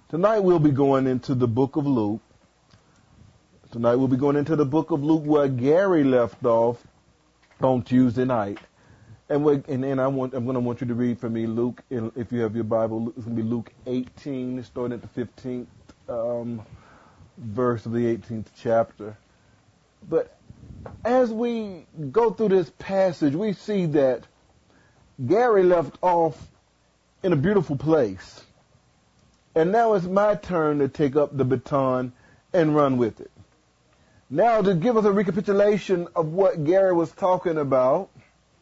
Tonight we'll be going into the book of Luke. Tonight we'll be going into the book of Luke where Gary left off on Tuesday night. I'm going to want you to read for me Luke, if you have your Bible. It's going to be Luke 18, starting at the 15th verse of the 18th chapter. But as we go through this passage, we see that Gary left off in a beautiful place. And now it's my turn to take up the baton and run with it. Now, to give us a recapitulation of what Gary was talking about,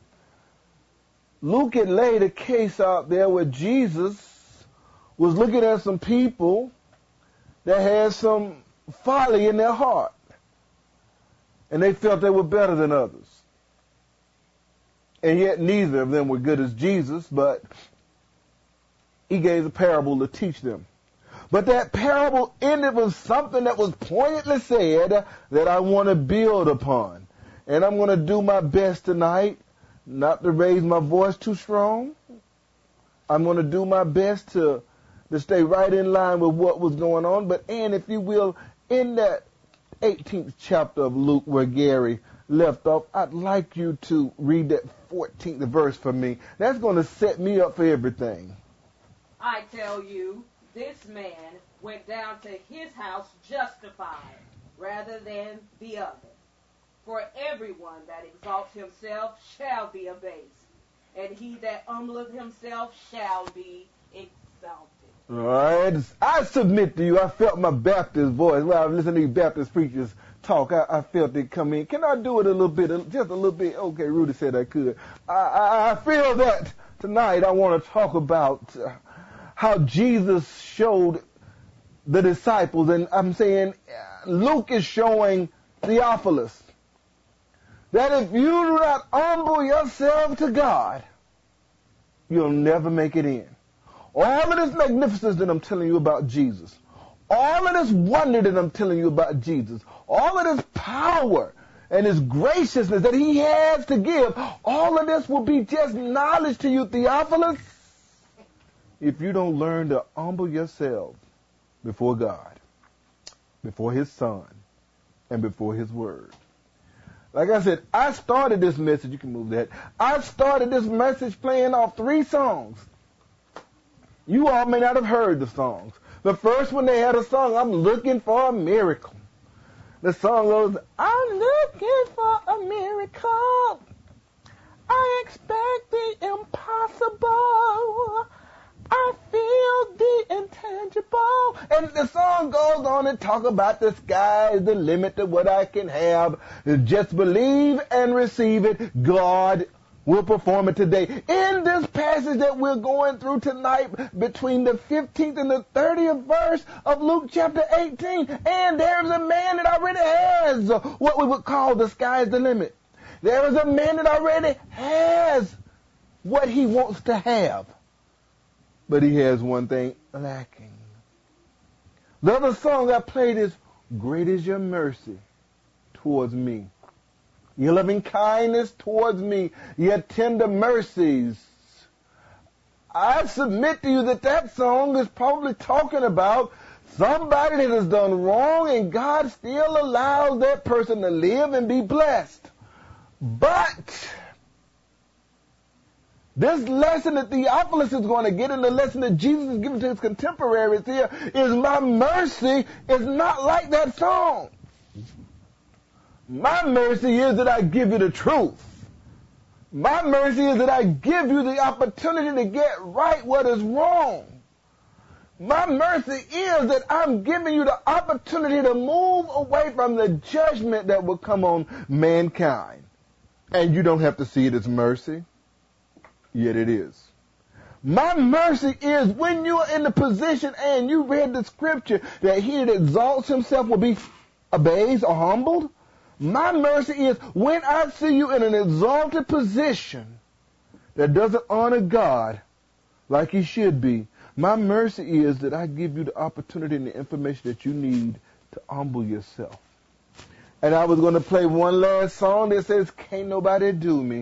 Luke had laid a case out there where Jesus was looking at some people that had some folly in their heart. And they felt they were better than others. And yet neither of them were good as Jesus, but he gave a parable to teach them. But that parable ended with something that was poignantly said that I want to build upon. And I'm going to do my best tonight not to raise my voice too strong. I'm going to do my best to stay right in line with what was going on. But, Ann, if you will, in that 18th chapter of Luke where Gary left off, I'd like you to read that 14th verse for me. That's going to set me up for everything. I tell you, this man went down to his house justified rather than the other. For everyone that exalts himself shall be abased, and he that humbleth himself shall be exalted. All right. I submit to you, I felt my Baptist voice. Well, I was listening to these Baptist preachers talk. I felt it come in. Can I do it a little bit, just a little bit? Okay, Rudy said I could. I feel that tonight I want to talk about how Jesus showed the disciples, and I'm saying Luke is showing Theophilus that if you do not humble yourself to God, you'll never make it in. All of this magnificence that I'm telling you about Jesus, all of this wonder that I'm telling you about Jesus, all of this power and his graciousness that he has to give, all of this will be just knowledge to you, Theophilus, if you don't learn to humble yourself before God, before his Son, and before his Word. Like I said, I started this message, you can move that, I started this message playing off 3 songs. You all may not have heard the songs. The first one they had a song, I'm looking for a miracle. The song goes, I'm looking for a miracle. I expect the impossible. I feel the intangible. And the song goes on and talk about the sky is the limit to what I can have. Just believe and receive it. God will perform it today. In this passage that we're going through tonight, between the 15th and the 30th verse of Luke chapter 18, and there's a man that already has what we would call the sky is the limit. There is a man that already has what he wants to have. But he has one thing lacking. The other song I played is, Great is your mercy towards me. Your loving kindness towards me, your tender mercies. I submit to you that song is probably talking about somebody that has done wrong and God still allows that person to live and be blessed. But this lesson that Theophilus is going to get, and the lesson that Jesus is giving to his contemporaries here, is my mercy is not like that song. My mercy is that I give you the truth. My mercy is that I give you the opportunity to get right what is wrong. My mercy is that I'm giving you the opportunity to move away from the judgment that will come on mankind. And you don't have to see it as mercy. Yet it is. My mercy is when you are in the position, and you read the scripture, that he that exalts himself will be abased or humbled. My mercy is when I see you in an exalted position that doesn't honor God like he should be. My mercy is that I give you the opportunity and the information that you need to humble yourself. And I was going to play one last song that says, Can't nobody do me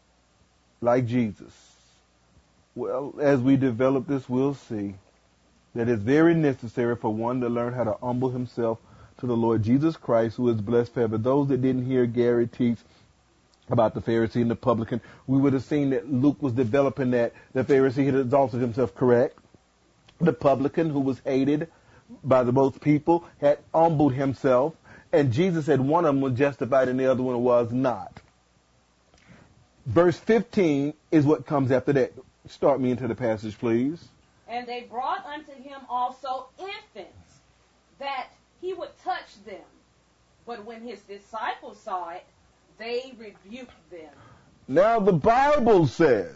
like Jesus. Well, as we develop this, we'll see that it's very necessary for one to learn how to humble himself to the Lord Jesus Christ, who is blessed forever. Those that didn't hear Gary teach about the Pharisee and the publican, we would have seen that Luke was developing that the Pharisee had exalted himself, correct? The publican, who was hated by the most people, had humbled himself, and Jesus said one of them was justified and the other one was not. Verse 15 is what comes after that. Start me into the passage, please. And they brought unto him also infants, that he would touch them. But when his disciples saw it, they rebuked them. Now the Bible says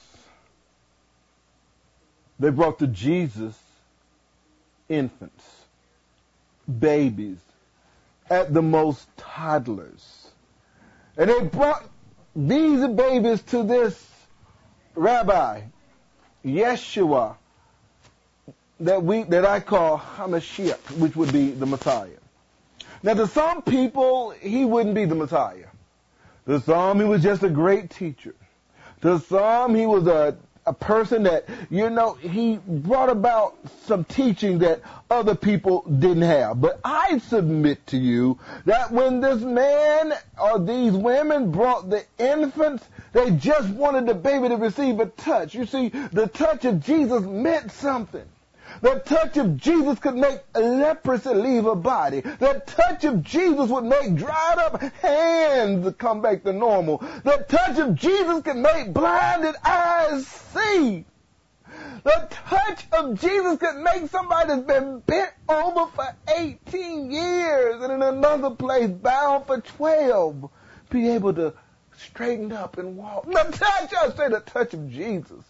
they brought to Jesus infants, babies, at the most toddlers. And they brought these babies to this rabbi, Yeshua, that I call Hamashiach, which would be the Messiah. Now to some people, he wouldn't be the Messiah. To some, he was just a great teacher. To some, he was a person that, he brought about some teaching that other people didn't have. But I submit to you that when this man or these women brought the infants, they just wanted the baby to receive a touch. You see, the touch of Jesus meant something. The touch of Jesus could make leprosy leave a body. The touch of Jesus would make dried up hands come back to normal. The touch of Jesus could make blinded eyes see. The touch of Jesus could make somebody that's been bent over for 18 years and in another place bound for 12 be able to straighten up and walk. The touch of Jesus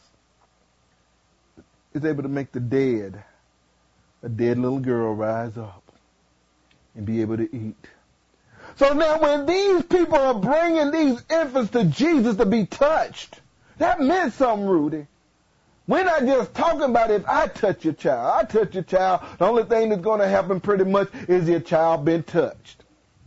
is able to make a dead little girl rise up and be able to eat. So now when these people are bringing these infants to Jesus to be touched, that meant something, Rudy. We're not just talking about if I touch your child. The only thing that's going to happen pretty much is your child been touched.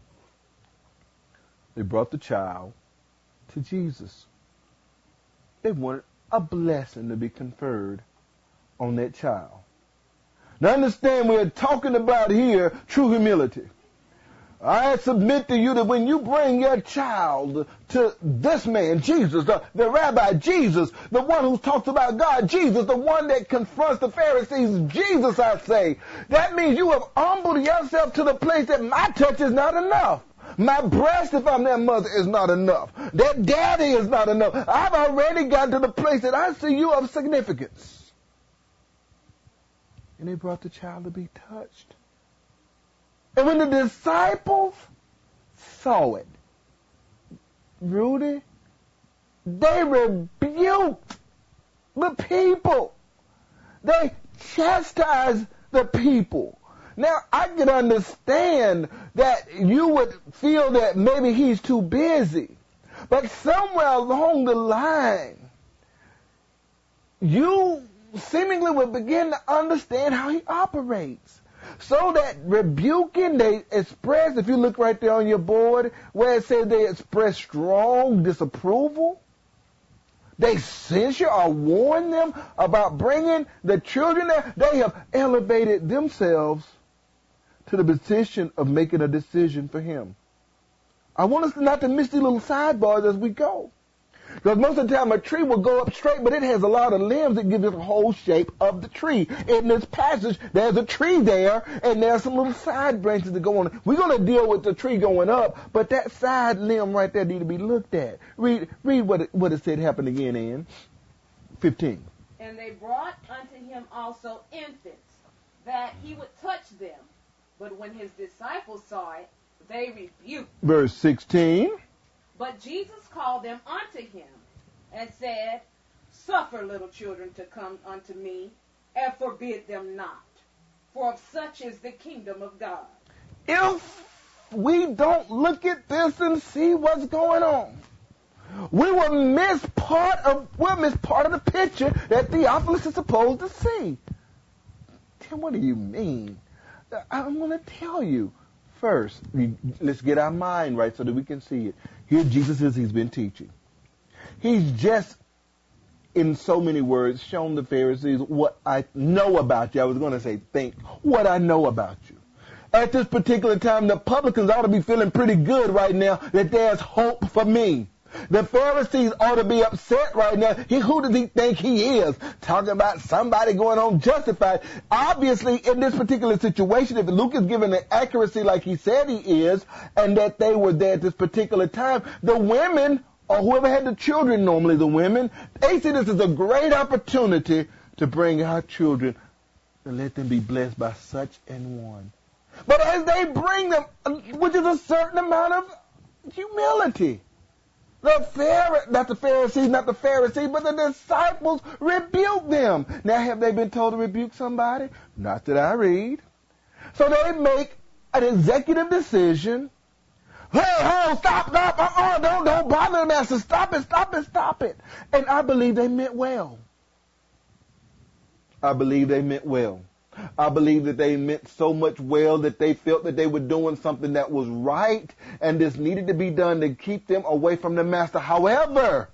They brought the child to Jesus. They wanted a blessing to be conferred on that child. Now understand, we're talking about here true humility. I submit to you that when you bring your child to this man, Jesus, the rabbi, Jesus, the one who talks about God, Jesus, the one that confronts the Pharisees, Jesus, I say, that means you have humbled yourself to the place that my touch is not enough. My breast, if I'm their mother, is not enough. Their daddy is not enough. I've already gotten to the place that I see you of significance. And they brought the child to be touched. And when the disciples saw it, Rudy, they rebuked the people. They chastised the people. Now, I can understand that you would feel that maybe he's too busy. But somewhere along the line, you seemingly would begin to understand how he operates. So that rebuking, they express, if you look right there on your board, where it says they express strong disapproval, they censure or warn them about bringing the children there. They have elevated themselves to the position of making a decision for him. I want us not to miss these little sidebars as we go. Because most of the time a tree will go up straight, but it has a lot of limbs that give it the whole shape of the tree. In this passage, there's a tree there, and there's some little side branches that go on. We're going to deal with the tree going up, but that side limb right there need to be looked at. Read what it said happened again in 15. And they brought unto him also infants, that he would touch them. But when his disciples saw it, they rebuked. Verse 16. But Jesus called them unto him, and said, Suffer little children to come unto me, and forbid them not. For of such is the kingdom of God. If we don't look at this and see what's going on, we will miss part of the picture that Theophilus is supposed to see. Tim, what do you mean? I'm going to tell you. First, let's get our mind right so that we can see it. Here Jesus is, he's been teaching. He's just in so many words, shown the Pharisees what I know about you. I was going to say think, what I know about you. At this particular time, the publicans ought to be feeling pretty good right now that there's hope for me. The Pharisees ought to be upset right now. Who does he think he is? Talking about somebody going on justified. Obviously, in this particular situation, if Luke is given the accuracy like he said he is, and that they were there at this particular time, the women, or whoever had the children, normally the women, they see this as a great opportunity to bring our children and let them be blessed by such an one. But as they bring them, which is a certain amount of humility, not the Pharisees, but the disciples rebuke them. Now, have they been told to rebuke somebody? Not that I read. So they make an executive decision. Hey, stop, don't bother the master. Stop it. And I believe they meant well. I believe that they meant so much well that they felt that they were doing something that was right and this needed to be done to keep them away from the master. However,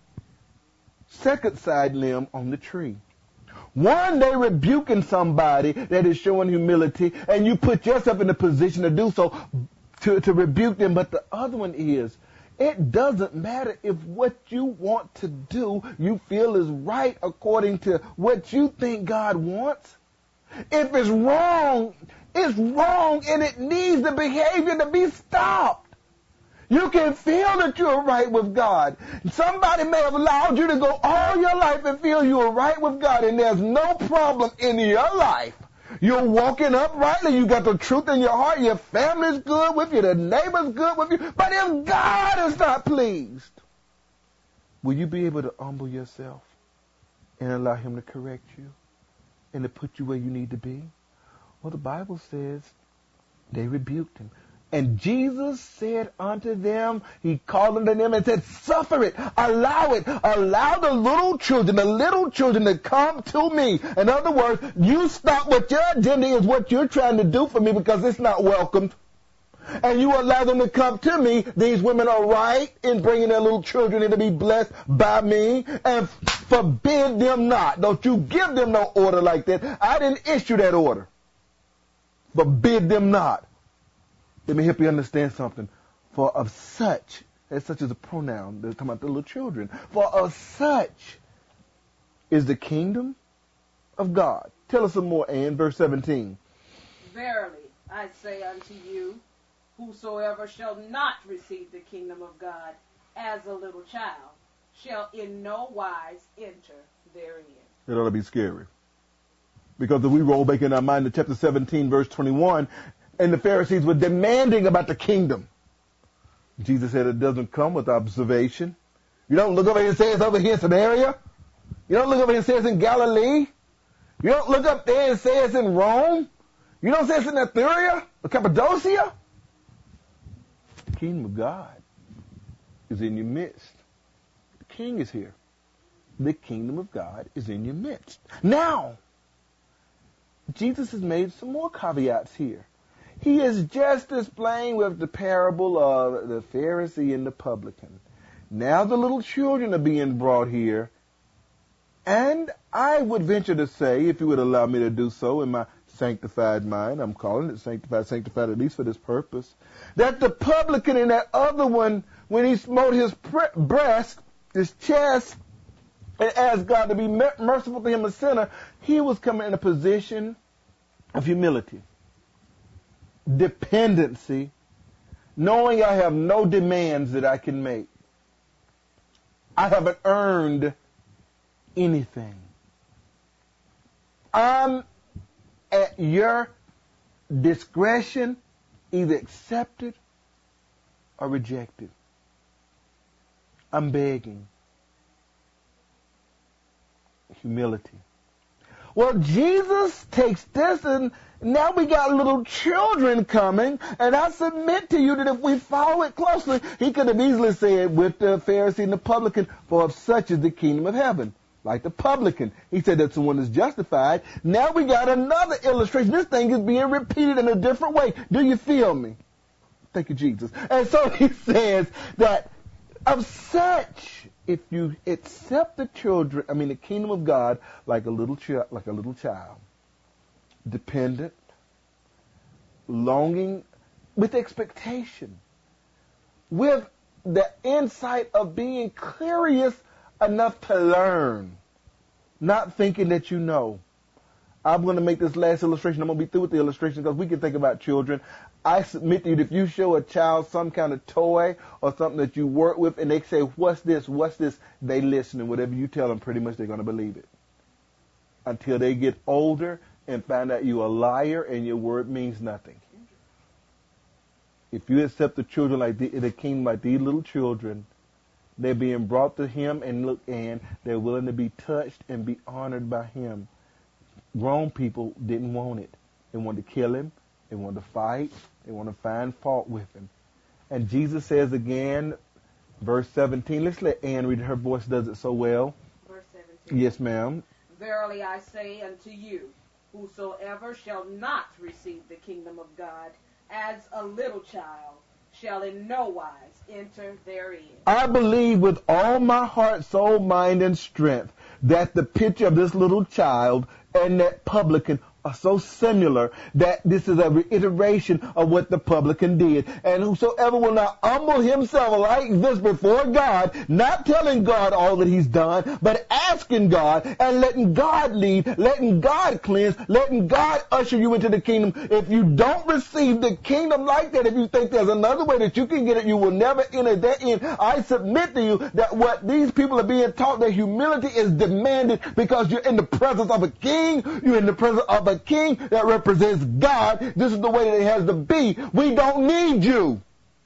second side limb on the tree. One, they rebuking somebody that is showing humility, and you put yourself in a position to do so, to rebuke them. But the other one is, it doesn't matter if what you want to do you feel is right according to what you think God wants. If it's wrong, and it needs the behavior to be stopped. You can feel that you're right with God. Somebody may have allowed you to go all your life and feel you are right with God, and there's no problem in your life. You're walking uprightly. You got the truth in your heart. Your family's good with you. The neighbor's good with you. But if God is not pleased, will you be able to humble yourself and allow him to correct you and to put you where you need to be? Well, the Bible says they rebuked him. And Jesus said unto them, he called unto them and said, suffer it, allow it, allow the little children to come to me. In other words, you stop what your agenda is, what you're trying to do for me, because it's not welcomed. And you allow them to come to me. These women are right in bringing their little children in to be blessed by me, and forbid them not. Don't you give them no order like that. I didn't issue that order. Forbid them not. Let me help you understand something. For of such, as such is a pronoun, they're talking about the little children. For of such is the kingdom of God. Tell us some more, Ann, verse 17. Verily, I say unto you, whosoever shall not receive the kingdom of God as a little child shall in no wise enter therein. It ought to be scary. Because if we roll back in our mind to chapter 17, verse 21, and the Pharisees were demanding about the kingdom. Jesus said it doesn't come with observation. You don't look over here and say it's over here in Samaria. You don't look over here and say it's in Galilee. You don't look up there and say it's in Rome. You don't say it's in Etruria or Cappadocia. The kingdom of God is in your midst. The king is here. The kingdom of God is in your midst. Now, Jesus has made some more caveats here. He is just displaying with the parable of the Pharisee and the publican. Now the little children are being brought here. And I would venture to say, if you would allow me to do so in my sanctified mind, I'm calling it sanctified at least for this purpose, that the publican and that other one, when he smote his breast, his chest, and asked God to be merciful to him, a sinner, he was coming in a position of humility, dependency, knowing I have no demands that I can make. I haven't earned anything. I'm at your discretion, either accepted or rejected. I'm begging. Humility. Well, Jesus takes this, and now we got little children coming, and I submit to you that if we follow it closely, he could have easily said with the Pharisee and the publican, for of such is the kingdom of heaven. Like the publican. He said that someone is justified. Now we got another illustration. This thing is being repeated in a different way. Do you feel me? Thank you, Jesus. And so he says that of such if you accept the kingdom of God like a little child, dependent, longing, with expectation, with the insight of being curious enough to learn, not thinking that you know. I'm going to make this last illustration. I'm going to be through with the illustration because we can think about children. I submit to you that if you show a child some kind of toy or something that you work with and they say, what's this, they listen, and whatever you tell them, pretty much they're going to believe it. Until they get older and find out you're a liar and your word means nothing. If you accept the children like the kingdom, like these little children, they're being brought to him and they're willing to be touched and be honored by him. Grown people didn't want it. They wanted to kill him. They wanted to fight. They want to find fault with him. And Jesus says again, verse 17. Let's let Ann read it. Her voice does it so well. Verse 17. Yes, ma'am. Verily I say unto you, whosoever shall not receive the kingdom of God as a little child shall in no wise enter therein. I believe with all my heart, soul, mind, and strength that the picture of this little child and that publican are so similar that this is a reiteration of what the publican did. And whosoever will not humble himself like this before God, not telling God all that he's done, but asking God and letting God lead, letting God cleanse, letting God usher you into the kingdom. If you don't receive the kingdom like that, if you think there's another way that you can get it, you will never enter that in. I submit to you that what these people are being taught, that humility is demanded because you're in the presence of a king, you're in the presence of a king that represents God. This is the way that it has to be. We don't need you.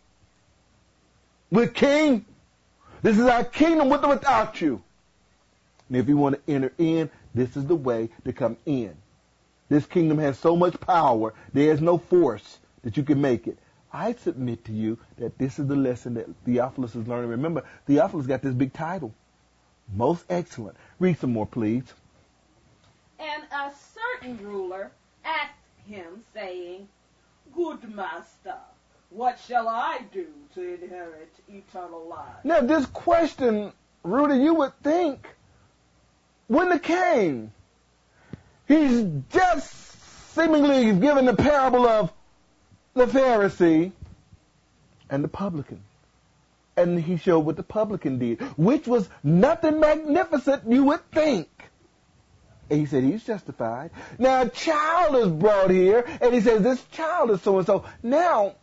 We're king. This is our kingdom with or without you. And if you want to enter in, this is the way to come in. This kingdom has so much power, there is no force that you can make it. I submit to you that this is the lesson that Theophilus is learning. Remember, Theophilus got this big title. Most excellent. Read some more, please. And a certain ruler asked him, saying, Good master, what shall I do to inherit eternal life? Now, this question, Rudy, you would think, wouldn't have came. He's just seemingly given the parable of the Pharisee and the publican. And he showed what the publican did, which was nothing magnificent, you would think. And he said he's justified. Now a child is brought here, and he says this child is so-and-so. Now,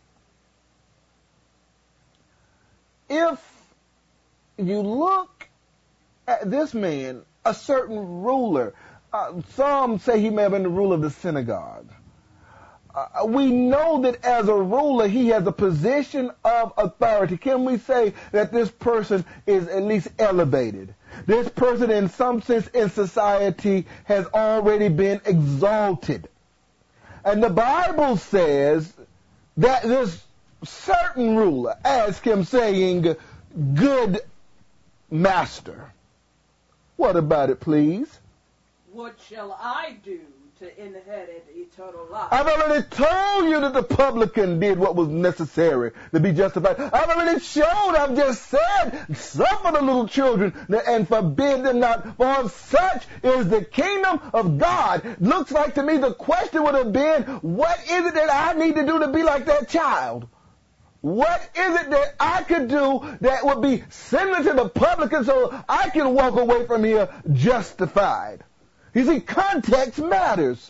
if you look at this man, a certain ruler, some say he may have been the ruler of the synagogue. We know that as a ruler, he has a position of authority. Can we say that this person is at least elevated? This person, in some sense in society, has already been exalted. And the Bible says that this certain ruler asked him, saying, Good master. What about it, please? What shall I do to inherit eternal life? I've already told you that the publican did what was necessary to be justified. I've already shown, I've just said, suffer the little children and forbid them not, for such is the kingdom of God. Looks like to me the question would have been, what is it that I need to do to be like that child? What is it that I could do that would be similar to the publican so I can walk away from here justified? You see, context matters.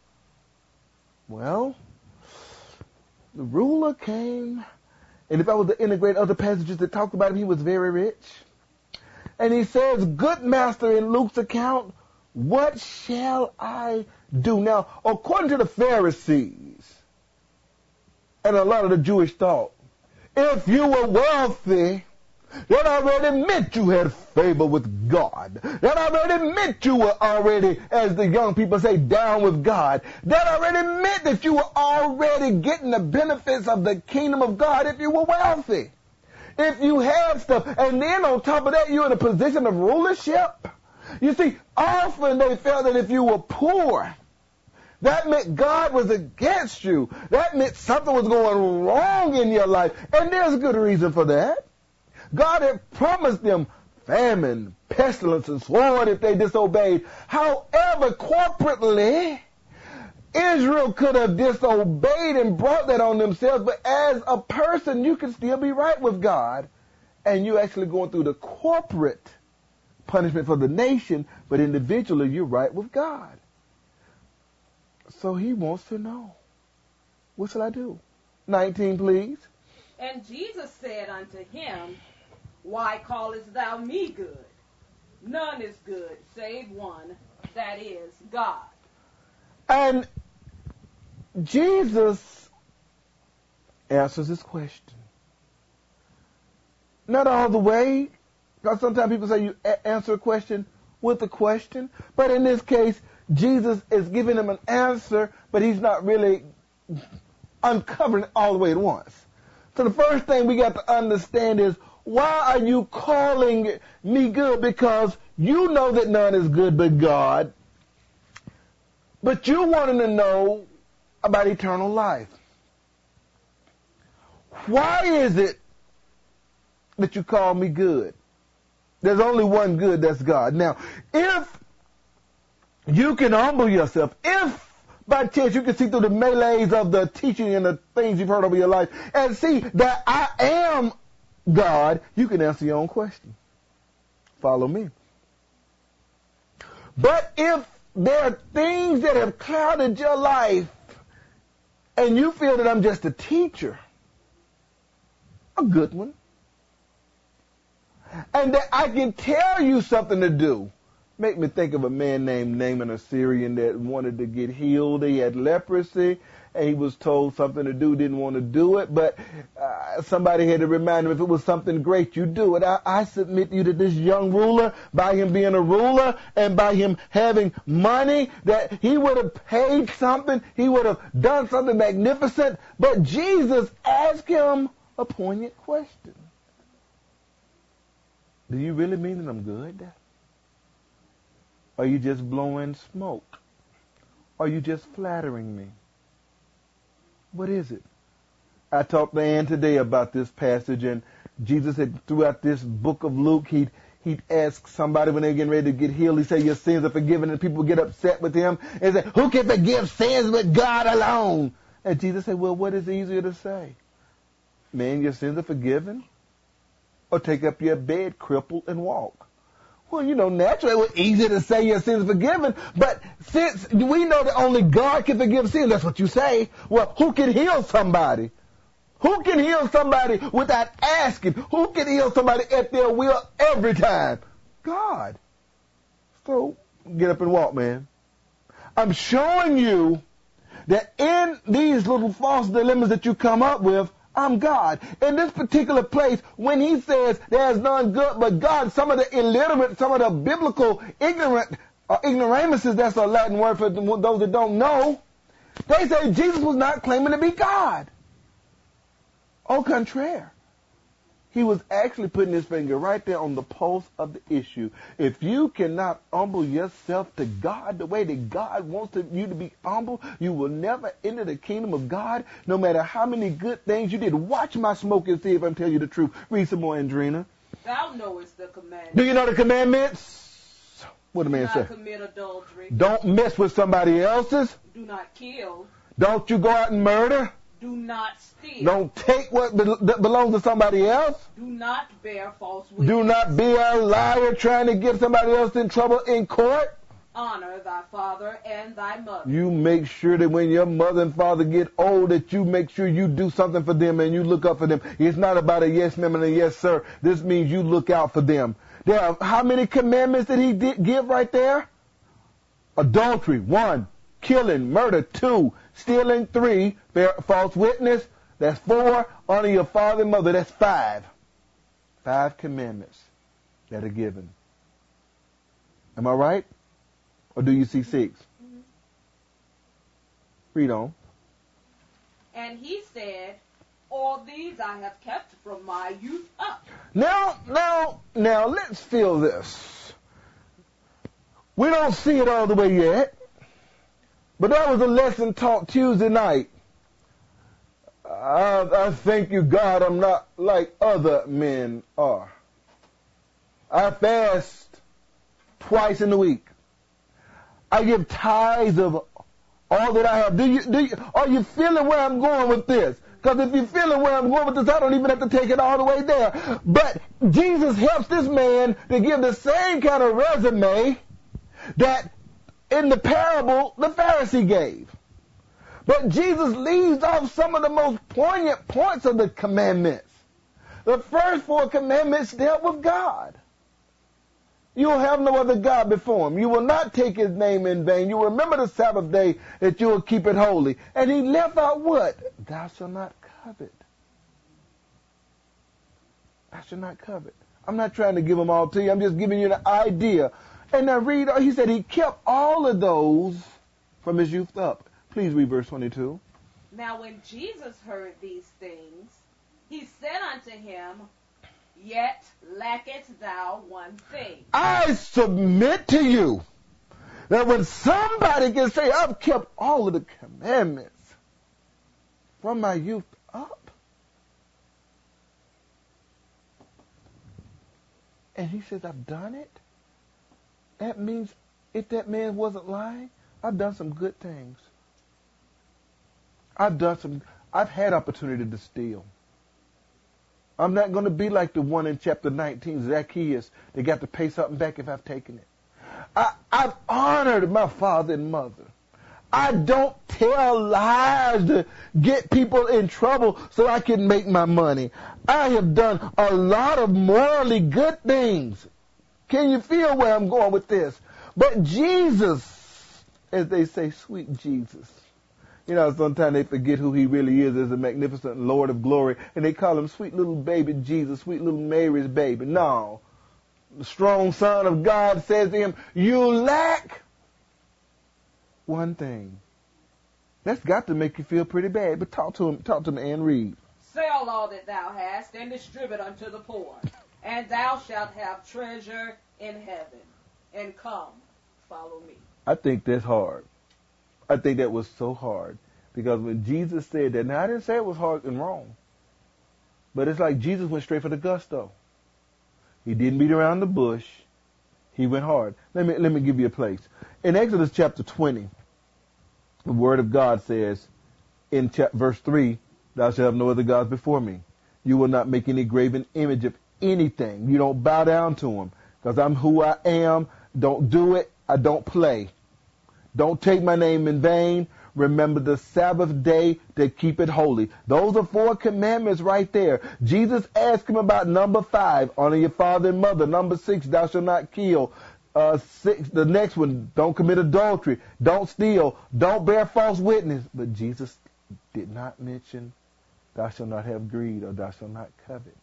Well, the ruler came, and if I was to integrate other passages that talked about him, he was very rich. And he says, Good master, in Luke's account, what shall I do? Now, according to the Pharisees and a lot of the Jewish thought, if you were wealthy, that already meant you had favor with God. That already meant you were already, as the young people say, down with God. That already meant that you were already getting the benefits of the kingdom of God if you were wealthy. If you had stuff, and then on top of that, you're in a position of rulership. You see, often they felt that if you were poor, that meant God was against you. That meant something was going wrong in your life. And there's a good reason for that. God had promised them famine, pestilence, and sword if they disobeyed. However, corporately, Israel could have disobeyed and brought that on themselves, but as a person, you can still be right with God, and you're actually going through the corporate punishment for the nation, but individually, you're right with God. So he wants to know, what shall I do? 19, please. And Jesus said unto him, Why callest thou me good? None is good, save one, that is, God. And Jesus answers this question. Not all the way, because sometimes people say you answer a question with a question, but in this case, Jesus is giving him an answer, but he's not really uncovering it all the way at once. So the first thing we got to understand is, why are you calling me good? Because you know that none is good but God, but you wanting to know about eternal life. Why is it that you call me good? There's only one good, that's God. Now, if you can humble yourself, if by chance you can see through the melees of the teaching and the things you've heard over your life and see that I am God, you can answer your own question. Follow me. But if there are things that have clouded your life and you feel that I'm just a teacher, a good one, and that I can tell you something to do. Make me think of a man named Naaman, a Syrian, that wanted to get healed. He had leprosy, and he was told something to do, didn't want to do it, but somebody had to remind him, if it was something great, you do it. I submit to you that this young ruler, by him being a ruler and by him having money, that he would have paid something, he would have done something magnificent, but Jesus asked him a poignant question. Do you really mean that I'm good? Are you just blowing smoke? Are you just flattering me? What is it? I talked to Ann today about this passage, and Jesus had, throughout this book of Luke, he'd ask somebody when they were getting ready to get healed, he'd say, your sins are forgiven, and people would get upset with him and say, who can forgive sins but God alone? And Jesus said, well, what is easier to say? Man, your sins are forgiven? Or take up your bed, cripple, and walk? Well, naturally it was easy to say your sins are forgiven, but since we know that only God can forgive sins, that's what you say. Well, who can heal somebody? Who can heal somebody without asking? Who can heal somebody at their will every time? God. So, get up and walk, man. I'm showing you that in these little false dilemmas that you come up with, I'm God. In this particular place, when he says there's none good but God, some of the illiterate, some of the biblical ignoramuses, that's a Latin word for those that don't know, they say Jesus was not claiming to be God. Au contraire. He was actually putting his finger right there on the pulse of the issue. If you cannot humble yourself to God the way that God wants you to be humble, you will never enter the kingdom of God, no matter how many good things you did. Watch my smoke and see if I'm telling you the truth. Read some more, Andrina. Thou knowest the commandments. Do you know the commandments? What the man say? Do not commit adultery. Don't mess with somebody else's. Do not kill. Don't you go out and murder. Do not steal. Don't take what belongs to somebody else. Do not bear false witness. Do not be a liar trying to get somebody else in trouble in court. Honor thy father and thy mother. You make sure that when your mother and father get old, that you make sure you do something for them and you look up for them. It's not about a yes ma'am and a yes sir. This means you look out for them. There are how many commandments did he give right there? Adultery, 1. Killing, murder, 2. Stealing, 3. False witness, that's 4. Honor your father and mother, that's 5. 5 commandments that are given. Am I right? Or do you see 6? Mm-hmm. Read on. And he said, all these I have kept from my youth up. Now, let's feel this. We don't see it all the way yet, but that was a lesson taught Tuesday night. I thank you, God, I'm not like other men are. I fast twice in the week. I give tithes of all that I have. Are you feeling where I'm going with this? Because if you're feeling where I'm going with this, I don't even have to take it all the way there. But Jesus helps this man to give the same kind of resume that in the parable the Pharisee gave. But Jesus leaves off some of the most poignant points of the commandments. The first 4 commandments dealt with God. You will have no other God before him. You will not take his name in vain. You will remember the Sabbath day that you will keep it holy. And he left out what? Thou shalt not covet. Thou shalt not covet. I'm not trying to give them all to you. I'm just giving you the idea. And now read, he said he kept all of those from his youth up. Please read verse 22. Now when Jesus heard these things, he said unto him, Yet lackest thou one thing. I submit to you that when somebody can say, I've kept all of the commandments from my youth up, and he says, I've done it, that means if that man wasn't lying, I've done some good things. I've had opportunity to steal. I'm not going to be like the one in chapter 19, Zacchaeus. They got to pay something back if I've taken it. I've honored my father and mother. I don't tell lies to get people in trouble so I can make my money. I have done a lot of morally good things. Can you feel where I'm going with this? But Jesus, as they say, sweet Jesus. You know, sometimes they forget who he really is as a magnificent Lord of glory, and they call him sweet little baby Jesus, sweet little Mary's baby. No. The strong Son of God says to him, you lack one thing. That's got to make you feel pretty bad, but talk to him and read. Sell all that thou hast, and distribute unto the poor, and thou shalt have treasure in heaven. And come, follow me. I think that's hard. I think that was so hard. Because when Jesus said that, now I didn't say it was hard and wrong. But it's like Jesus went straight for the gusto. He didn't beat around the bush. He went hard. Let me give you a place. In Exodus chapter 20, the word of God says in verse 3, thou shalt have no other gods before me. You will not make any graven image of anything. You don't bow down to them. Because I'm who I am. Don't do it. I don't play. Don't take my name in vain. Remember the Sabbath day to keep it holy. Those are 4 commandments right there. Jesus asked him about number 5, honor your father and mother. Number 6, thou shalt not kill. 6, the next one, don't commit adultery. Don't steal. Don't bear false witness. But Jesus did not mention thou shalt not have greed or thou shalt not covet.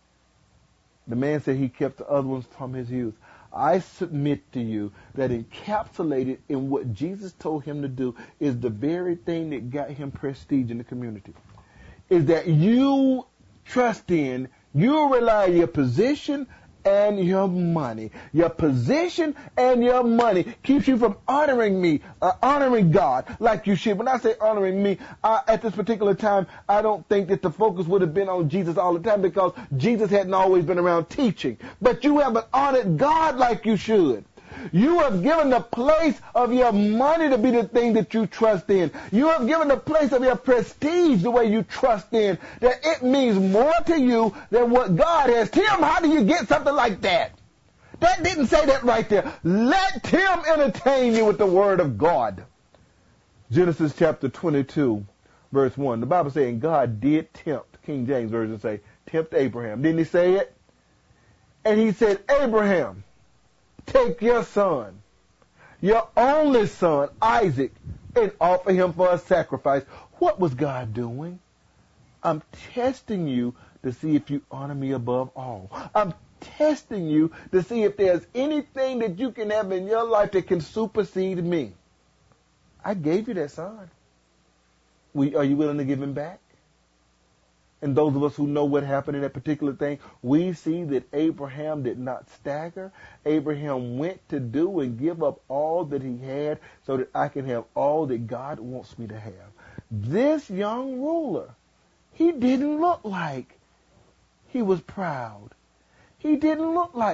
The man said he kept the other ones from his youth. I submit to you that encapsulated in what Jesus told him to do is the very thing that got him prestige in the community. Is that you trust in, you rely on your position and your money. Your position and your money keeps you from honoring me, honoring God like you should. When I say honoring me, at this particular time, I don't think that the focus would have been on Jesus all the time because Jesus hadn't always been around teaching. But you haven't honored God like you should. You have given the place of your money to be the thing that you trust in. You have given the place of your prestige the way you trust in. That it means more to you than what God has. Tim, how do you get something like that? That didn't say that right there. Let Tim entertain you with the word of God. Genesis chapter 22, verse 1. The Bible saying God did tempt, King James Version say, tempt Abraham. Didn't he say it? And he said, Abraham, take your son, your only son, Isaac, and offer him for a sacrifice. What was God doing? I'm testing you to see if you honor me above all. I'm testing you to see if there's anything that you can have in your life that can supersede me. I gave you that son. Are you willing to give him back? And those of us who know what happened in that particular thing, we see that Abraham did not stagger. Abraham went to do and give up all that he had so that I can have all that God wants me to have. This young ruler, he didn't look like he was proud. He didn't look like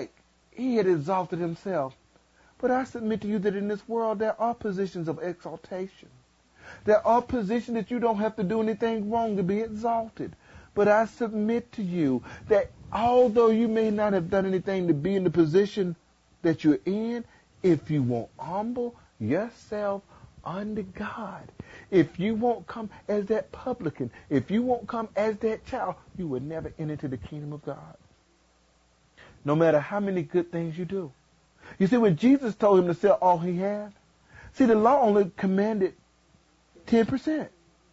he had exalted himself. But I submit to you that in this world there are positions of exaltation. There are positions that you don't have to do anything wrong to be exalted. But I submit to you that although you may not have done anything to be in the position that you're in, if you won't humble yourself under God, if you won't come as that publican, if you won't come as that child, you will never enter into the kingdom of God. No matter how many good things you do. You see, when Jesus told him to sell all he had, see, the law only commanded 10%.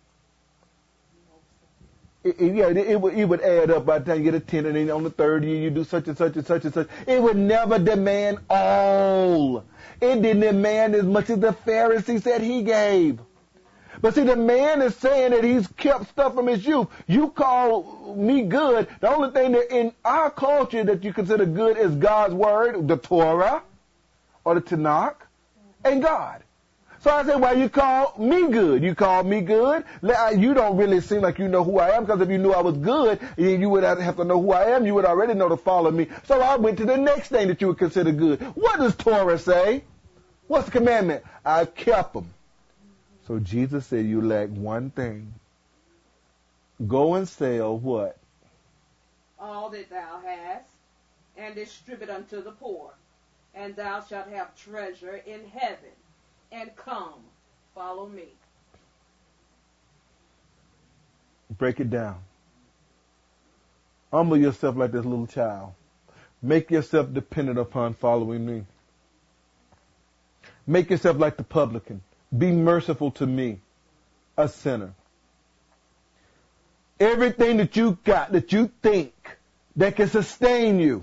It would add up by the time you get a 10, and then on the third year you do such and such and such and such. It would never demand all. It didn't demand as much as the Pharisee said he gave. But see, the man is saying that he's kept stuff from his youth. You call me good. The only thing that in our culture that you consider good is God's word, the Torah, or the Tanakh, and God. So I say, why you call me good? You call me good? You don't really seem like you know who I am, because if you knew I was good, you would have to know who I am. You would already know to follow me. So I went to the next thing that you would consider good. What does Torah say? What's the commandment? I kept them. So Jesus said, you lack one thing. Go and sell what? All that thou hast, and distribute unto the poor, and thou shalt have treasure in heaven. And come, follow me. Break it down. Humble yourself like this little child. Make yourself dependent upon following me. Make yourself like the publican. Be merciful to me, a sinner. Everything that you got, that you think that can sustain you,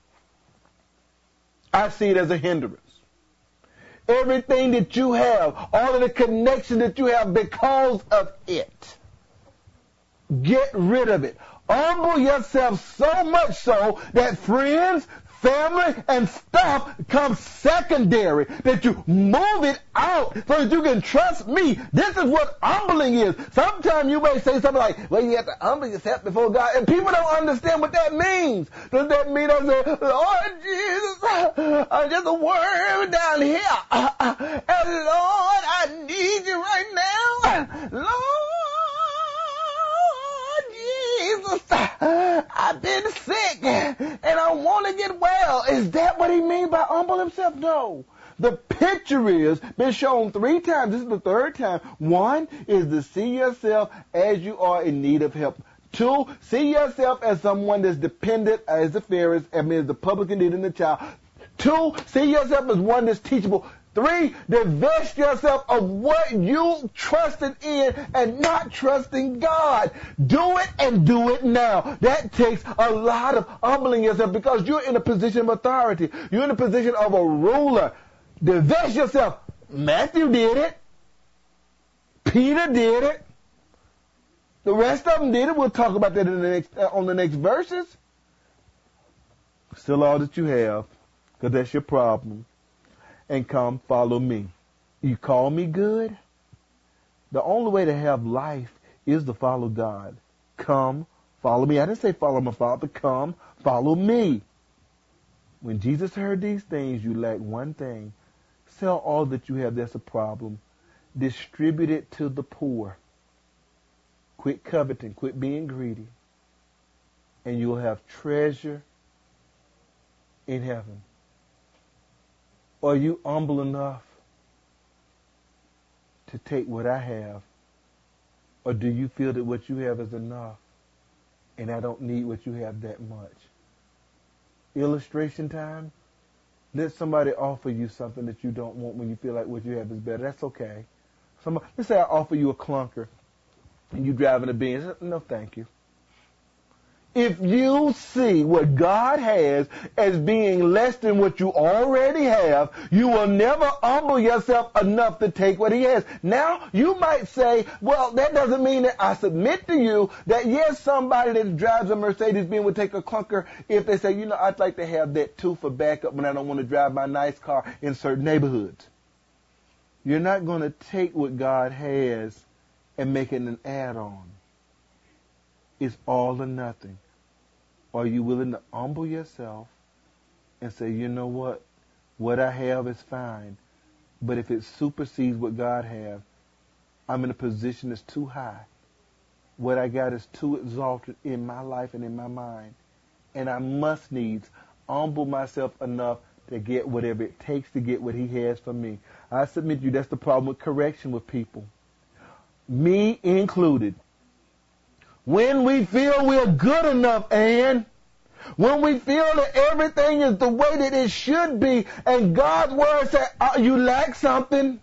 I see it as a hindrance. Everything that you have, all of the connection that you have because of it, get rid of it. Humble yourself so much so that friends, family, and stuff come secondary, that you move it out so that you can trust me. This is what humbling is. Sometimes you may say something like, well, you have to humble yourself before God, and people don't understand what that means. Does that mean I say, Lord Jesus, I'm just a worm down here, and Lord, I need you right now. Lord Jesus, I've been sick and I want to get well. Is that what he means by humble himself? No. The picture is been shown 3 times. This is the 3rd time. 1 is to see yourself as you are in need of help. 2, see yourself as someone that's dependent, as the Pharisee, as the publican did in the child. 2, see yourself as one that's teachable. 3, divest yourself of what you trusted in and not trusting God. Do it and do it now. That takes a lot of humbling yourself because you're in a position of authority. You're in a position of a ruler. Divest yourself. Matthew did it. Peter did it. The rest of them did it. We'll talk about that in on the next verses. Still all that you have, because that's your problem. And come follow me. You call me good? The only way to have life is to follow God. Come, follow me. I didn't say follow my Father. Come, follow me. When Jesus heard these things, you lack one thing. Sell all that you have. That's a problem. Distribute it to the poor. Quit coveting. Quit being greedy. And you'll have treasure in heaven. Are you humble enough to take what I have? Or do you feel that what you have is enough and I don't need what you have that much? Illustration time. Let somebody offer you something that you don't want when you feel like what you have is better. That's okay. Let's say I offer you a clunker and you driving a Benz. No, thank you. If you see what God has as being less than what you already have, you will never humble yourself enough to take what he has. Now, you might say, well, that doesn't mean that I submit to you that, yes, somebody that drives a Mercedes-Benz would take a clunker if they say, I'd like to have that too for backup when I don't want to drive my nice car in certain neighborhoods. You're not going to take what God has and make it an add-on. It's all or nothing. Are you willing to humble yourself and say, you know what I have is fine, but if it supersedes what God has, I'm in a position that's too high. What I got is too exalted in my life and in my mind, and I must needs humble myself enough to get whatever it takes to get what he has for me. I submit to you, that's the problem with correction with people, me included. When we feel we're good enough, Ann, when we feel that everything is the way that it should be, and God's word says, you lack something.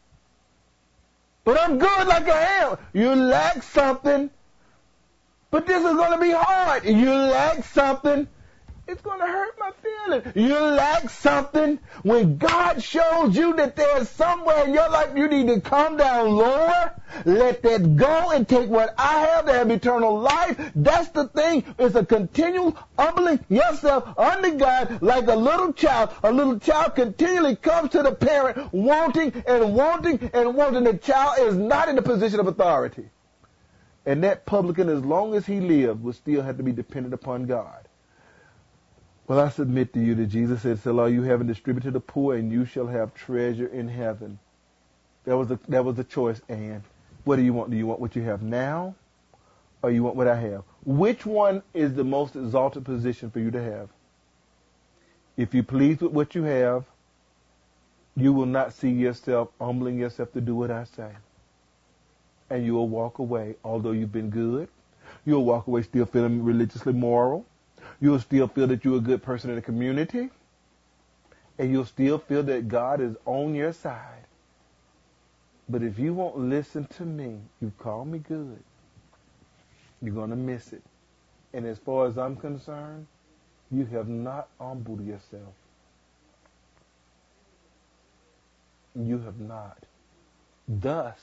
But I'm good like I am. You lack something. But this is going to be hard. You lack something. It's going to hurt my feelings. You lack something. When God shows you that there's somewhere in your life you need to come down lower, let that go and take what I have to have eternal life. That's the thing. It's a continual humbling yourself under God like a little child. A little child continually comes to the parent wanting and wanting and wanting. The child is not in a position of authority. And that publican, as long as he lived, would still have to be dependent upon God. Well, I submit to you that Jesus said, sell all you have and distribute to the poor, and you shall have treasure in heaven. That was the choice, Ann. What do you want? Do you want what you have now, or you want what I have? Which one is the most exalted position for you to have? If you're pleased with what you have, you will not see yourself humbling yourself to do what I say. And you will walk away, although you've been good. You'll walk away still feeling religiously moral. You'll still feel that you're a good person in the community. And you'll still feel that God is on your side. But if you won't listen to me, you call me good, you're going to miss it. And as far as I'm concerned, you have not humbled yourself. You have not. Thus,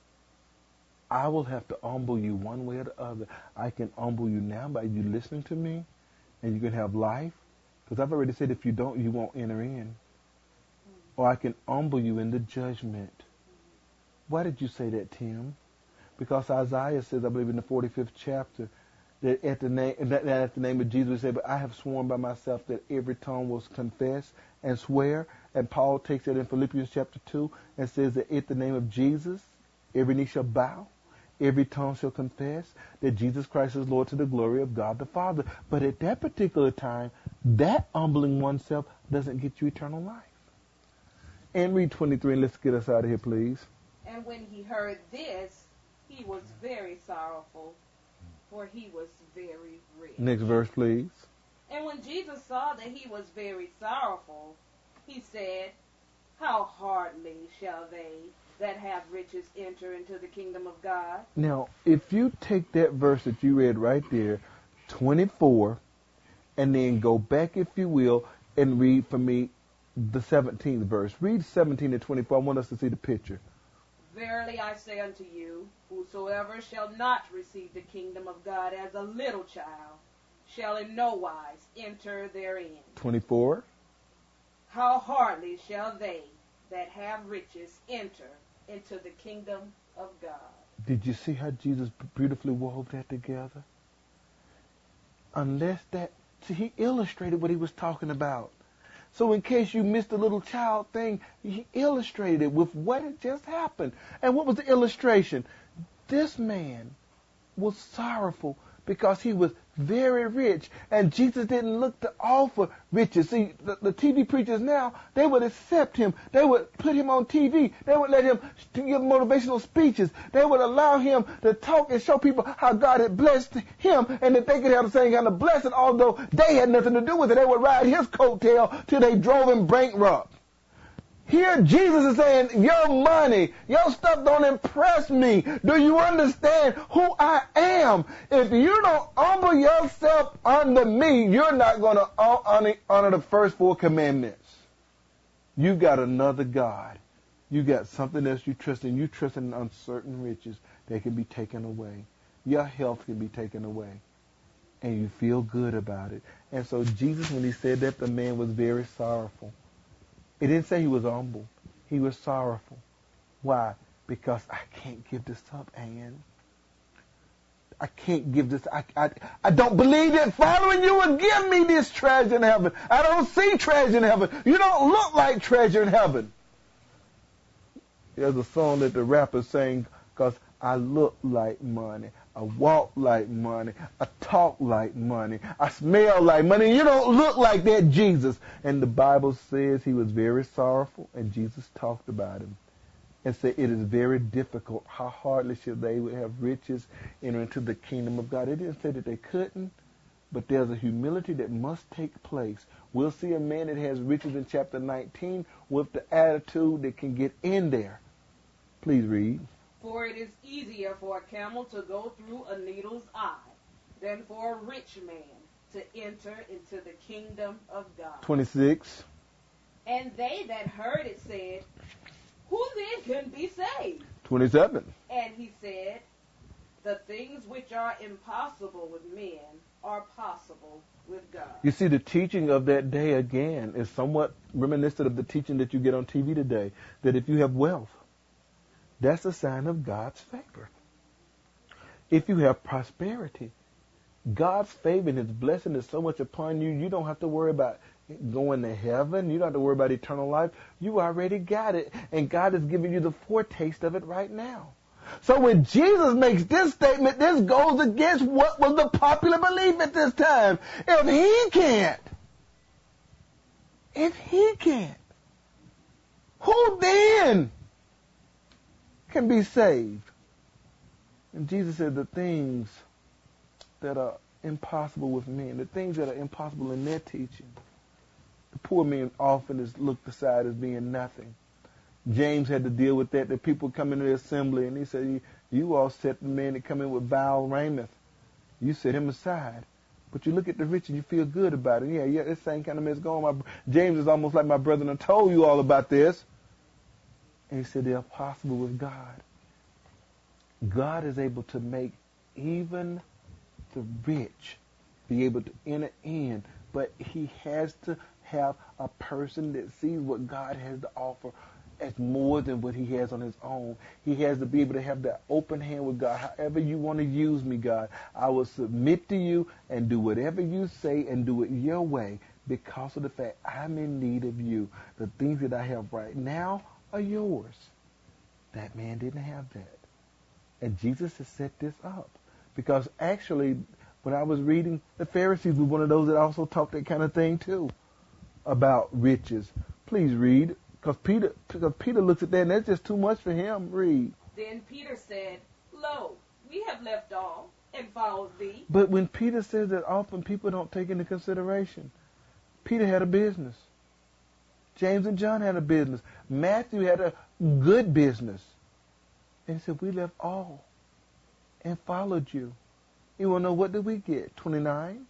I will have to humble you one way or the other. I can humble you now by you listening to me, and you can have life. Because I've already said if you don't, you won't enter in. Or I can humble you in the judgment. Why did you say that, Tim? Because Isaiah says, I believe in the 45th chapter, that at the name of Jesus, we say, but I have sworn by myself that every tongue will confess and swear. And Paul takes it in Philippians chapter 2 and says that at the name of Jesus, every knee shall bow, every tongue shall confess that Jesus Christ is Lord to the glory of God the Father. But at that particular time, that humbling oneself doesn't get you eternal life. And read 23, and let's get us out of here, please. And when he heard this, he was very sorrowful, for he was very rich. Next verse, please. And when Jesus saw that he was very sorrowful, he said, how hardly shall they that have riches enter into the kingdom of God? Now, if you take that verse that you read right there, 24, and then go back, if you will, and read for me the 17th verse. Read 17 and 24. I want us to see the picture. Verily I say unto you, whosoever shall not receive the kingdom of God as a little child, shall in no wise enter therein. 24. How hardly shall they that have riches enter into the kingdom of God. Did you see how Jesus beautifully wove that together? Unless that, see, he illustrated what he was talking about. So in case you missed the little child thing, he illustrated it with what had just happened. And what was the illustration? This man was sorrowful because he was very rich, and Jesus didn't look to offer riches. See, the TV preachers now, they would accept him. They would put him on TV. They would let him give motivational speeches. They would allow him to talk and show people how God had blessed him, and that they could have the same kind of blessing, although they had nothing to do with it. They would ride his coattail till they drove him bankrupt. Here Jesus is saying, your money, your stuff don't impress me. Do you understand who I am? If you don't humble yourself under me, you're not going to honor the first 4 commandments. You got another God. You got something else you trust in. You trust in uncertain riches that can be taken away. Your health can be taken away. And you feel good about it. And so Jesus, when he said that, the man was very sorrowful. It didn't say he was humble. He was sorrowful. Why? Because I can't give this up, Ann. I can't give this. I don't believe that following you will give me this treasure in heaven. I don't see treasure in heaven. You don't look like treasure in heaven. There's a song that the rapper sang, because I look like money. I walk like money. I talk like money. I smell like money. You don't look like that, Jesus. And the Bible says he was very sorrowful, and Jesus talked about him and said it is very difficult. How hardly should they would have riches enter into the kingdom of God. It didn't say that they couldn't, but there's a humility that must take place. We'll see a man that has riches in chapter 19 with the attitude that can get in there. Please read. For it is easier for a camel to go through a needle's eye than for a rich man to enter into the kingdom of God. 26. And they that heard it said, who then can be saved? 27. And he said, the things which are impossible with men are possible with God. You see, the teaching of that day, again, is somewhat reminiscent of the teaching that you get on TV today, that if you have wealth, that's a sign of God's favor. If you have prosperity, God's favor and his blessing is so much upon you, you don't have to worry about going to heaven. You don't have to worry about eternal life. You already got it, and God is giving you the foretaste of it right now. So when Jesus makes this statement, this goes against what was the popular belief at this time. If he can't, who then can be saved? And Jesus said the things that are impossible with men, the things that are impossible in their teaching, the poor man often is looked aside as being nothing. James had to deal with that. The people come into the assembly, and he said, you all set the man that come in with vile raiment. You set him aside. But you look at the rich and you feel good about it. Yeah, this same kind of man's going. James is almost like my brother, and I told you all about this. And he said, they're possible with God. God is able to make even the rich be able to enter in, but he has to have a person that sees what God has to offer as more than what he has on his own. He has to be able to have that open hand with God. However you want to use me, God, I will submit to you and do whatever you say and do it your way because of the fact I'm in need of you. The things that I have right now are yours. That man didn't have that. And Jesus has set this up. Because actually, when I was reading, the Pharisees were one of those that also taught that kind of thing too, about riches. Please read, because Peter looks at that and that's just too much for him. Read. Then Peter said, lo, we have left all and followed thee. But when Peter says that, often people don't take into consideration. Peter had a business. James and John had a business. Matthew had a good business. And he said, we left all and followed you. You want to know, what did we get? 29.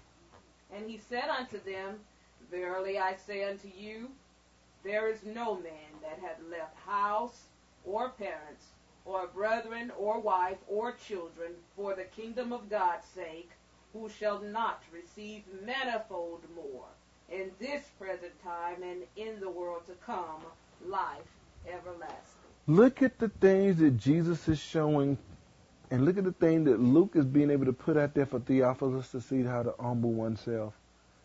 And he said unto them, verily I say unto you, there is no man that hath left house or parents or brethren or wife or children for the kingdom of God's sake, who shall not receive manifold more in this present time and in the world to come life everlasting. Look at the things that Jesus is showing, and look at the thing that Luke is being able to put out there for Theophilus to see how to humble oneself.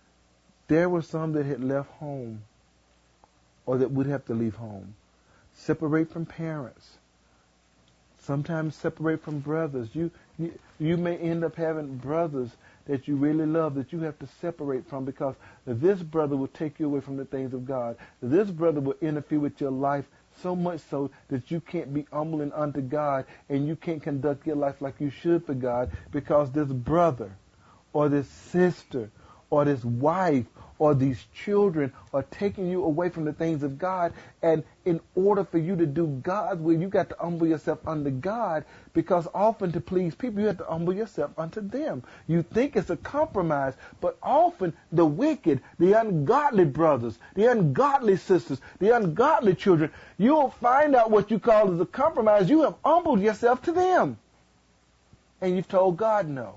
There were some that had left home, or that would have to leave home. Separate from parents. Sometimes separate from brothers. You may end up having brothers that you really love that you have to separate from, because this brother will take you away from the things of God. This brother will interfere with your life so much so that you can't be humbling unto God, and you can't conduct your life like you should for God, because this brother or this sister or this wife or these children are taking you away from the things of God. And in order for you to do God's will, you got to humble yourself unto God, because often to please people, you have to humble yourself unto them. You think it's a compromise, but often the wicked, the ungodly brothers, the ungodly sisters, the ungodly children, you'll find out what you call as a compromise. You have humbled yourself to them, and you've told God no.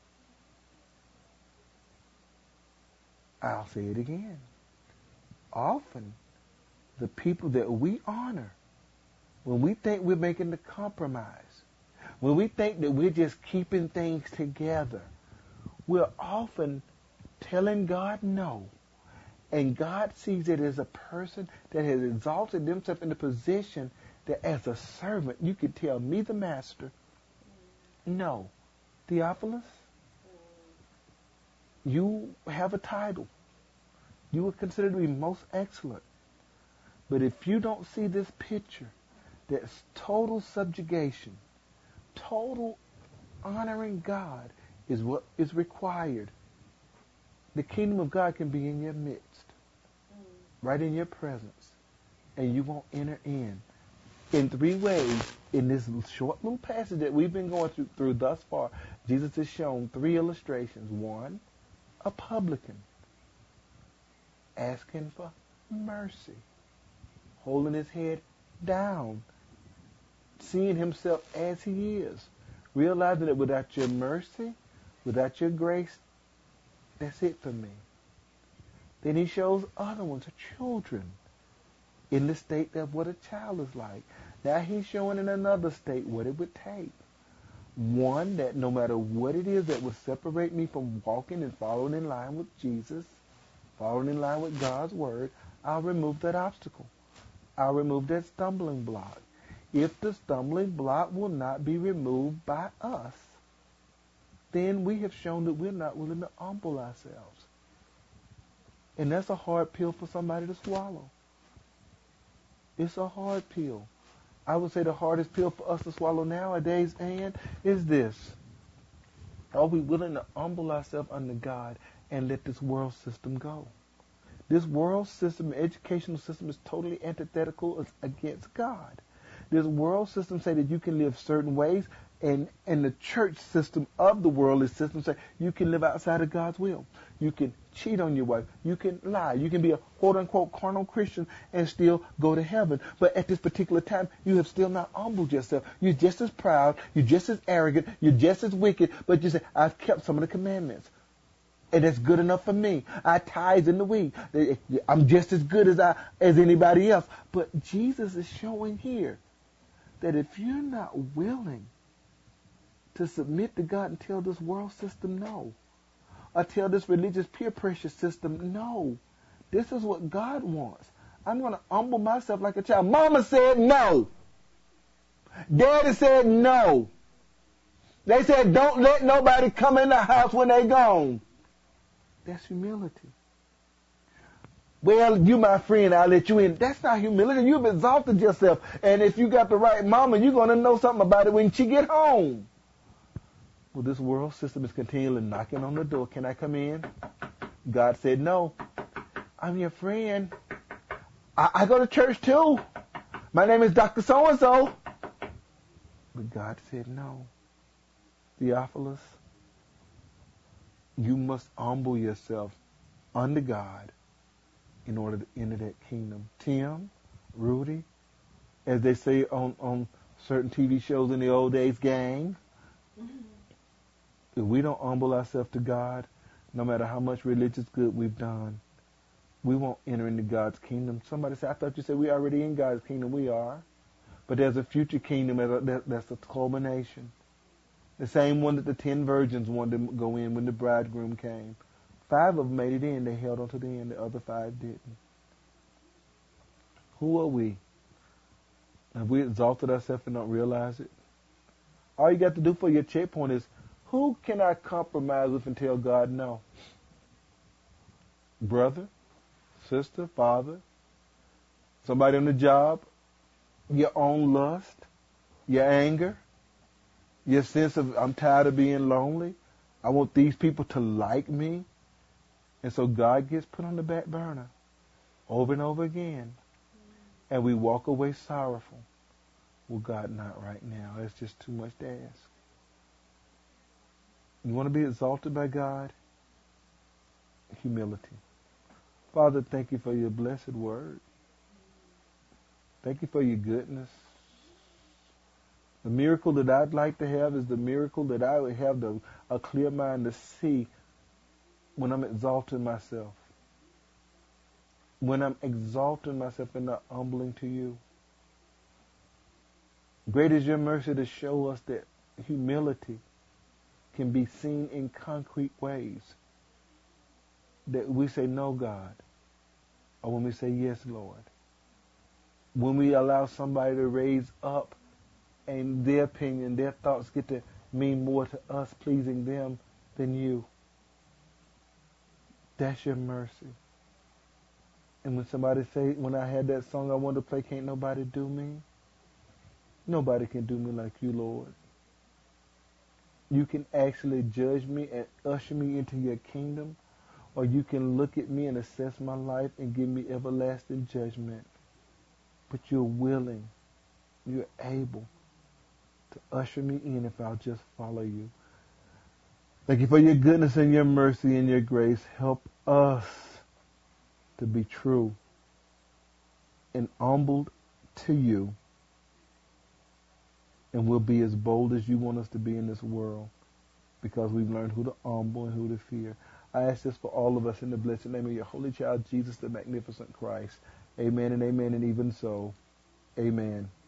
I'll say it again. Often, the people that we honor, when we think we're making the compromise, When we think that we're just keeping things together, we're often telling God no. And God sees it as a person that has exalted themselves in a position that as a servant, you could tell me, the master, no. Theophilus, you have a title. You are considered to be most excellent. But if you don't see this picture, that's total subjugation, total honoring God is what is required. The kingdom of God can be in your midst, right in your presence, and you won't enter in 3 ways. In this short little passage that we've been going through thus far, Jesus has shown 3 illustrations. 1, a publican asking for mercy, holding his head down, seeing himself as he is, realizing that without your mercy, without your grace, that's it for me. Then he shows other ones, children, in the state of what a child is like. Now he's showing in another state what it would take. One, that no matter what it is that would separate me from walking and following in line with Jesus, following in line with God's word, I'll remove that obstacle. I'll remove that stumbling block. If the stumbling block will not be removed by us, then we have shown that we're not willing to humble ourselves. And that's a hard pill for somebody to swallow. It's a hard pill. I would say the hardest pill for us to swallow nowadays, Ann, is this. Are we willing to humble ourselves under God and let this world system go? This world system, educational system, is totally antithetical against God. This world system say that you can live certain ways, and the church system of the worldly system say you can live outside of God's will. You can cheat on your wife. You can lie. You can be a quote-unquote carnal Christian and still go to heaven. But at this particular time, you have still not humbled yourself. You're just as proud. You're just as arrogant. You're just as wicked. But you say, I've kept some of the commandments. And that's good enough for me. I tithe in the week. I'm just as good as anybody else. But Jesus is showing here that if you're not willing to submit to God and tell this world system no, or tell this religious peer pressure system no, this is what God wants. I'm going to humble myself like a child. Mama said no. Daddy said no. They said don't let nobody come in the house when they're gone. That's humility. Well, you my friend, I'll let you in. That's not humility. You've exalted yourself. And if you got the right mama, you're going to know something about it when she get home. Well, this world system is continually knocking on the door. Can I come in? God said no. I'm your friend. I go to church too. My name is Dr. So-and-so. But God said no. Theophilus, you must humble yourself under God in order to enter that kingdom. Tim, Rudy, as they say on certain TV shows in the old days, gang, if we don't humble ourselves to God, no matter how much religious good we've done, we won't enter into God's kingdom. Somebody said, I thought you said we already in God's kingdom. We are. But there's a future kingdom that's a culmination. The same one that the 10 virgins wanted to go in when the bridegroom came. 5 of them made it in. They held on to the end. The other 5 didn't. Who are we? Have we exalted ourselves and don't realize it? All you got to do for your checkpoint is, who can I compromise with and tell God no? Brother, sister, father, somebody on the job, your own lust, your anger, your sense of I'm tired of being lonely. I want these people to like me. And so God gets put on the back burner over and over again. And we walk away sorrowful. Well, God, not right now. It's just too much to ask. You want to be exalted by God? Humility. Father, thank you for your blessed word. Thank you for your goodness. The miracle that I'd like to have is the miracle that I would have a clear mind to see when I'm exalting myself. When I'm exalting myself and not humbling to you. Great is your mercy to show us that humility can be seen in concrete ways. That we say, no, God, or when we say, yes, Lord. When we allow somebody to raise up and their opinion, their thoughts get to mean more to us pleasing them than you. That's your mercy. And when somebody say, when I had that song I wanted to play, can't nobody do me? Nobody can do me like you, Lord. You can actually judge me and usher me into your kingdom, or you can look at me and assess my life and give me everlasting judgment. But you're willing, you're able to usher me in if I'll just follow you. Thank you for your goodness and your mercy and your grace. Help us to be true and humbled to you, and we'll be as bold as you want us to be in this world, because we've learned who to humble and who to fear. I ask this for all of us in the blessed name of your holy child, Jesus, the magnificent Christ. Amen and amen, and even so, amen.